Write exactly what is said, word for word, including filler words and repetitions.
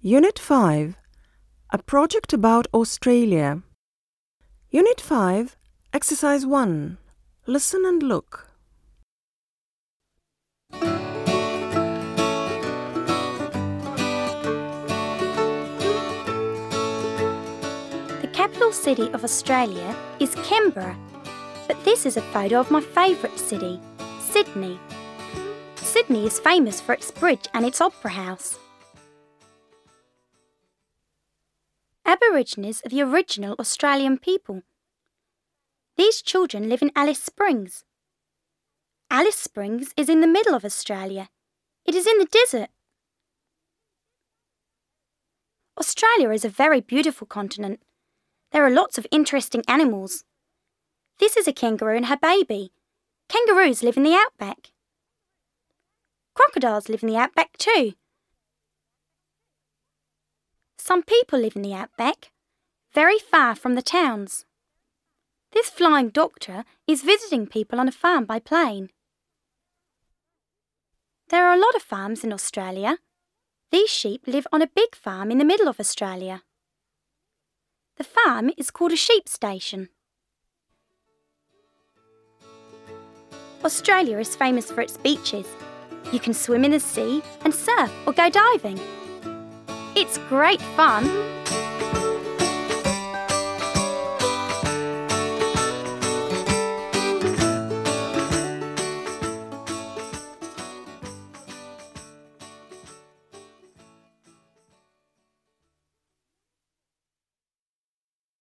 Unit five. A project about Australia. Unit five, Exercise one. Listen and look. The capital city of Australia is Canberra, but this is a photo of my favourite city, Sydney. Sydney is famous for its bridge and its opera house. Aborigines are the original Australian people. These children live in Alice Springs. Alice Springs is in the middle of Australia. It is in the desert. Australia is a very beautiful continent. There are lots of interesting animals. This is a kangaroo and her baby. Kangaroos live in the outback. Crocodiles live in the outback too. Some people live in the outback, very far from the towns. This flying doctor is visiting people on a farm by plane. There are a lot of farms in Australia. These sheep live on a big farm in the middle of Australia. The farm is called a sheep station. Australia is famous for its beaches. You can swim in the sea and surf or go diving. It's great fun.